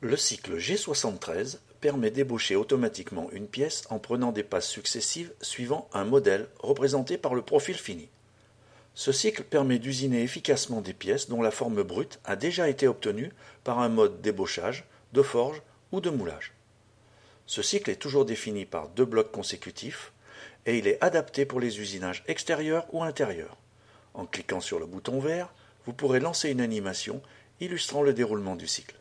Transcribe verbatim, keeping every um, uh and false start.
Le cycle G soixante-treize permet d'ébaucher automatiquement une pièce en prenant des passes successives suivant un modèle représenté par le profil fini. Ce cycle permet d'usiner efficacement des pièces dont la forme brute a déjà été obtenue par un mode d'ébauchage, de forge ou de moulage. Ce cycle est toujours défini par deux blocs consécutifs et il est adapté pour les usinages extérieurs ou intérieurs. En cliquant sur le bouton vert, vous pourrez lancer une animation illustrant le déroulement du cycle.